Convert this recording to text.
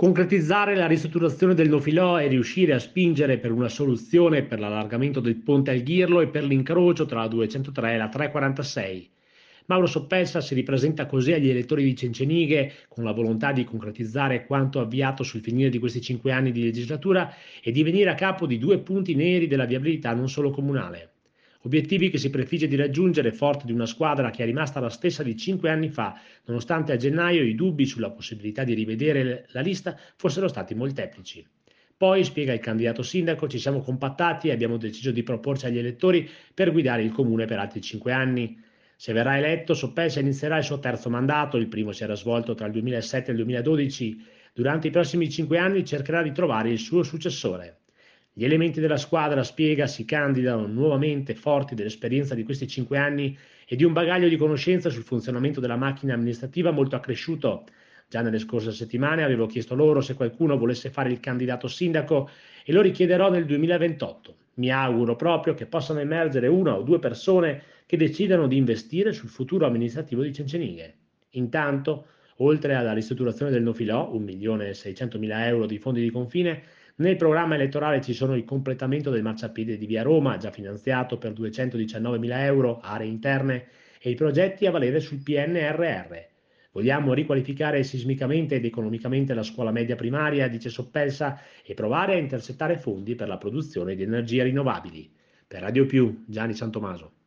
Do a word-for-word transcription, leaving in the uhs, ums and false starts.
Concretizzare la ristrutturazione del Nofilò e riuscire a spingere per una soluzione per l'allargamento del ponte al Ghirlo e per l'incrocio tra la duecentotre e la trecentoquarantasei. Mauro Soppelsa si ripresenta così agli elettori di Cencenighe con la volontà di concretizzare quanto avviato sul finire di questi cinque anni di legislatura e di venire a capo di due punti neri della viabilità non solo comunale. Obiettivi che si prefigge di raggiungere forte di una squadra che è rimasta la stessa di cinque anni fa, nonostante a gennaio i dubbi sulla possibilità di rivedere la lista fossero stati molteplici. Poi, spiega il candidato sindaco, ci siamo compattati e abbiamo deciso di proporci agli elettori per guidare il comune per altri cinque anni. Se verrà eletto, Soppelsa inizierà il suo terzo mandato, il primo si era svolto tra il duemilasette e il duemiladodici. Durante i prossimi cinque anni cercherà di trovare il suo successore. Gli elementi della squadra, spiega, si candidano nuovamente forti dell'esperienza di questi cinque anni e di un bagaglio di conoscenza sul funzionamento della macchina amministrativa molto accresciuto. Già nelle scorse settimane avevo chiesto loro se qualcuno volesse fare il candidato sindaco e lo richiederò nel duemilaventotto. Mi auguro proprio che possano emergere una o due persone che decidano di investire sul futuro amministrativo di Cencenighe. Intanto, oltre alla ristrutturazione del Nofilò, un milione e seicentomila euro di fondi di confine, nel programma elettorale ci sono il completamento del marciapiede di Via Roma, già finanziato per duecentodiciannovemila euro, aree interne, e i progetti a valere sul P N R R. Vogliamo riqualificare sismicamente ed economicamente la scuola media primaria, dice Soppelsa, e provare a intercettare fondi per la produzione di energie rinnovabili. Per Radio Più, Gianni Santomaso.